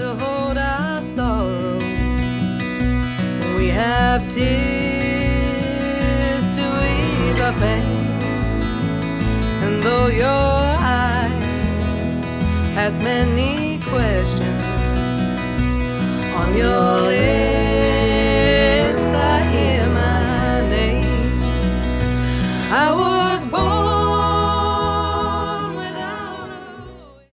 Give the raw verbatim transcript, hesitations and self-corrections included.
to hold our sorrow. We have tears to ease our pain. And though your eyes ask many questions on your lips,